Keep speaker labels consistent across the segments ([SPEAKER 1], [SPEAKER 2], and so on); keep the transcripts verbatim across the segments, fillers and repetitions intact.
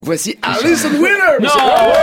[SPEAKER 1] Voici Alison Wheeler.
[SPEAKER 2] Non.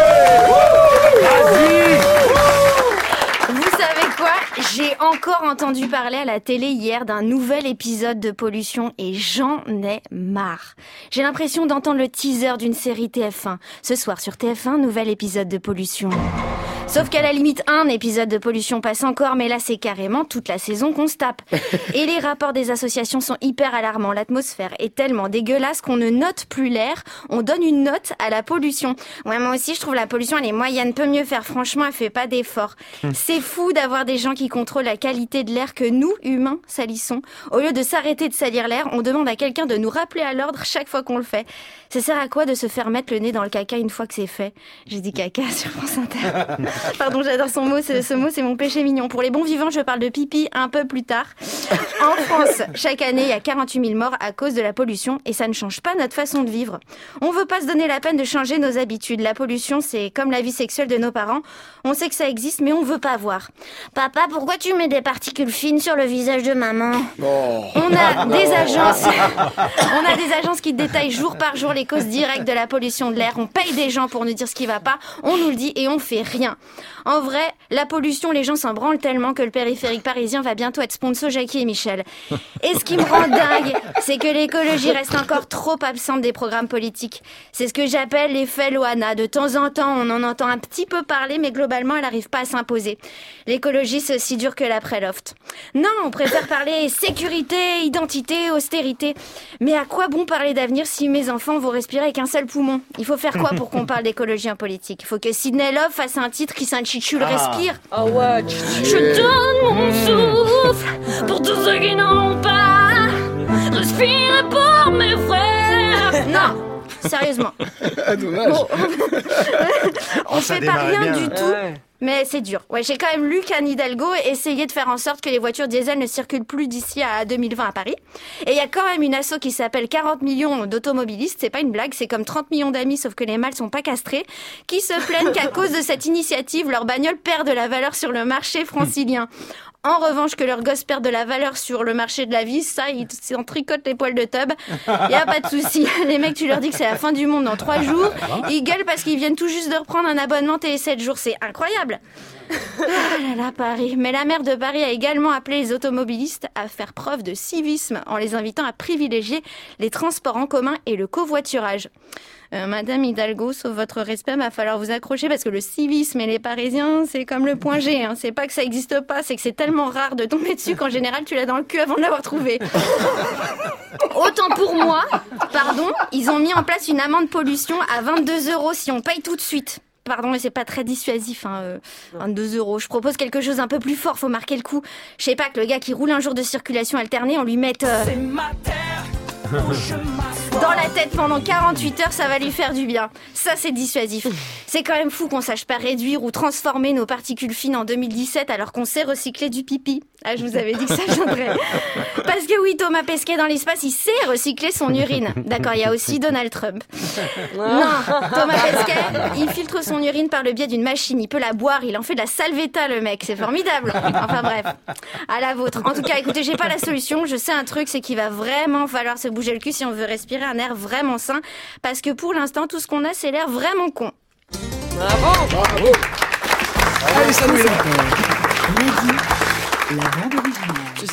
[SPEAKER 3] Vous savez quoi? J'ai encore entendu parler à la télé hier d'un nouvel épisode de Pollution et j'en ai marre. J'ai l'impression d'entendre le teaser d'une série T F un. Ce soir sur T F un, nouvel épisode de Pollution. Sauf qu'à la limite, un épisode de Pollution passe encore, mais là c'est carrément toute la saison qu'on se tape. Et les rapports des associations sont hyper alarmants. L'atmosphère est tellement dégueulasse qu'on ne note plus l'air, on donne une note à la pollution. Ouais, moi aussi je trouve la pollution elle est moyenne, peut mieux faire, franchement elle fait pas d'efforts. C'est fou d'avoir des gens qui contrôlent la qualité de l'air que nous, humains, salissons. Au lieu de s'arrêter de salir l'air, on demande à quelqu'un de nous rappeler à l'ordre chaque fois qu'on le fait. Ça sert à quoi de se faire mettre le nez dans le caca une fois que c'est fait? J'ai dit caca sur France Inter. Pardon, j'adore son mot, ce, ce mot c'est mon péché mignon. Pour les bons vivants, je parle de pipi un peu plus tard. En France, chaque année, il y a quarante-huit mille morts à cause de la pollution et ça ne change pas notre façon de vivre. On veut pas se donner la peine de changer nos habitudes. La pollution, c'est comme la vie sexuelle de nos parents. On sait que ça existe, mais on veut pas voir. Papa, pourquoi tu mets des particules fines sur le visage de maman?
[SPEAKER 1] Oh.
[SPEAKER 3] On a des agences, on a des agences qui détaillent jour par jour les causes directes de la pollution de l'air. On paye des gens pour nous dire ce qui va pas. On nous le dit et on fait rien. En vrai, la pollution, les gens s'en branlent tellement que le périphérique parisien va bientôt être sponsor Jackie et Michel. Et ce qui me rend dingue, c'est que l'écologie reste encore trop absente des programmes politiques. C'est ce que j'appelle l'effet Loana. De temps en temps, on en entend un petit peu parler, mais globalement, elle n'arrive pas à s'imposer. L'écologie, c'est aussi dur que l'après-loft. Non, on préfère parler sécurité, identité, austérité. Mais à quoi bon parler d'avenir si mes enfants vont respirer avec un seul poumon? Il faut faire quoi pour qu'on parle d'écologie en politique? Il faut que Sydney Love fasse un titre qui s'intitule ah. Respire.
[SPEAKER 2] Oh ouais.
[SPEAKER 3] Je donne mon souffle pour tous ceux qui n'en ont pas. Respire pour mes frères. Non. Sérieusement. Bon. On fait pas rien bien. Du tout, ouais. Mais c'est dur. Ouais, j'ai quand même lu qu'Anne Hidalgo essayait de faire en sorte que les voitures diesel ne circulent plus d'ici à deux mille vingt à Paris. Et il y a quand même une asso qui s'appelle quarante millions d'automobilistes, c'est pas une blague, c'est comme trente millions d'amis sauf que les mâles sont pas castrés, qui se plaignent qu'à cause de cette initiative, leur bagnole perd de la valeur sur le marché francilien. En revanche, que leurs gosses perdent de la valeur sur le marché de la vie, ça, ils s'en tricotent les poils de tub. Y a pas de souci. Les mecs, tu leur dis que c'est la fin du monde dans trois jours. Ils gueulent parce qu'ils viennent tout juste de reprendre un abonnement Télé sept jours. C'est incroyable. Ah là là, Paris. Mais la maire de Paris a également appelé les automobilistes à faire preuve de civisme en les invitant à privilégier les transports en commun et le covoiturage. Euh, Madame Hidalgo, sauf votre respect, va falloir vous accrocher parce que le civisme et les Parisiens, c'est comme le point G. Hein. C'est pas que ça existe pas, c'est que c'est tellement rare de tomber dessus qu'en général, tu l'as dans le cul avant de l'avoir trouvé. Autant pour moi, pardon, ils ont mis en place une amende pollution à vingt-deux euros si on paye tout de suite. Pardon, mais c'est pas très dissuasif, hein, euh, vingt-deux euros. Je propose quelque chose un peu plus fort, faut marquer le coup. Je sais pas, que le gars qui roule un jour de circulation alternée, on lui mette... Euh... C'est ma terre. Dans la tête pendant quarante-huit heures, ça va lui faire du bien. Ça, c'est dissuasif. C'est quand même fou qu'on sache pas réduire ou transformer nos particules fines en deux mille dix-sept alors qu'on sait recycler du pipi. Ah, je vous avais dit que ça viendrait. Parce que oui, Thomas Pesquet dans l'espace, il sait recycler son urine. D'accord, il y a aussi Donald Trump. Non, Thomas Pesquet, il filtre son urine par le biais d'une machine. Il peut la boire, il en fait de la salvetta, le mec. C'est formidable. Enfin bref, à la vôtre. En tout cas, écoutez, j'ai pas la solution. Je sais un truc, c'est qu'il va vraiment falloir se bouger le cul si on veut respirer un air vraiment sain. Parce que pour l'instant, tout ce qu'on a, c'est l'air vraiment con.
[SPEAKER 2] Bravo, bravo.
[SPEAKER 1] Allez, salut.
[SPEAKER 4] La bande originale.